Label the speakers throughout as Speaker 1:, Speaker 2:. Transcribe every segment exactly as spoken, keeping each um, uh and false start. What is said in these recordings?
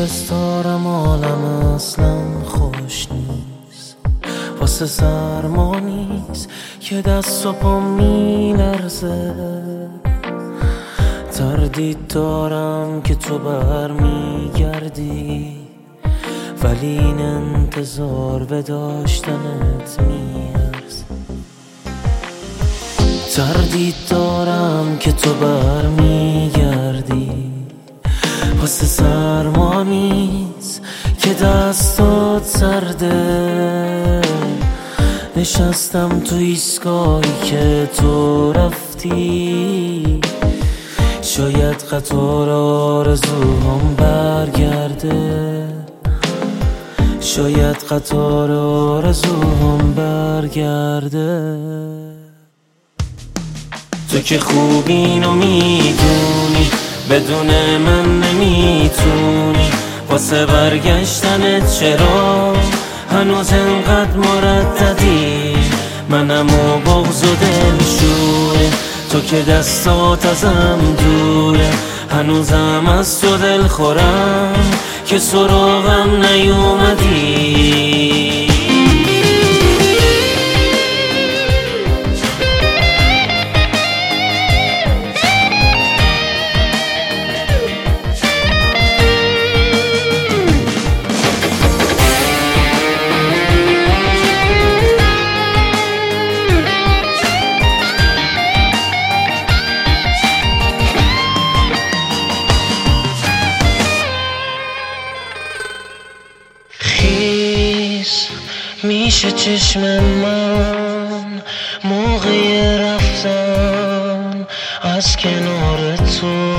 Speaker 1: حس دارم عالم اصلا خوش نیست، واسه سرما نیست که دست و پا میلرزه. تردید دارم که تو برمیگردی، ولی این انتظار به داشتنت میارزه. تردید دارم که تو برمیگردی، واسه سرما نیست که دستات سرده. نشستم تو ایستگاهی که تو رفتی، شاید قطار آرزوهام برگرده، شاید قطار آرزوهام برگرده. تو که خوب اینو میدونی، بدون من نمیتونی. واسه برگشتنت چرا هنوز انقدر مرددی؟ منم و بغض و دلشوره، تو که دستات ازم دوره. هنوزم از تو دل خورم که سراغم نیومدی. میشه چشم من موقع رفتن از کنار تو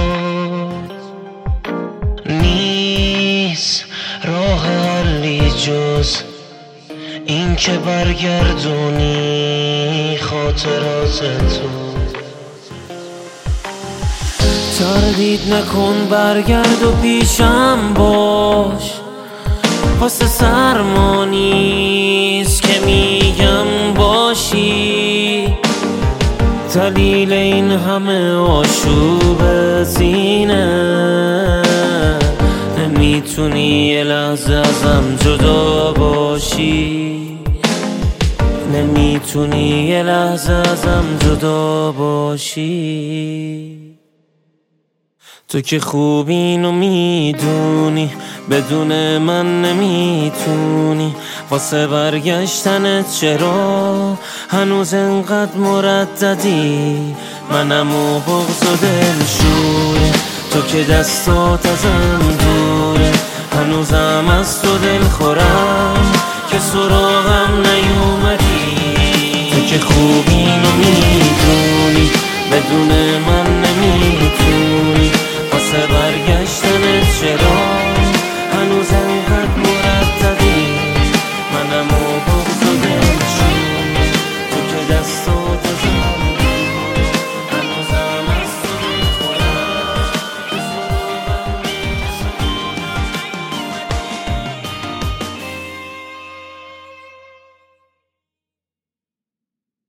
Speaker 1: نیست راه حلی جز این که برگردونی خاطرات تو. تردید نکن، برگرد و پیشم باش. واسه سرما نیست که میگم باشی، دلیل این همه آشوب سینه. نمیتونی یه لحظه ازم جدا باشی، نمیتونی یه لحظه ازم جدا باشی. تو که خوب اینو میدونی، بدون من نمیتونی. واسه برگشتنت چرا هنوز انقدر مرددی؟ منم و بغض و دلشوره، تو که دستات ازم دوره. هنوزم از تو دل خورم که سراغم نیومدی. تو که خوب اینو میدونی، بدون من نمیتونی. واسه برگشتنت چرا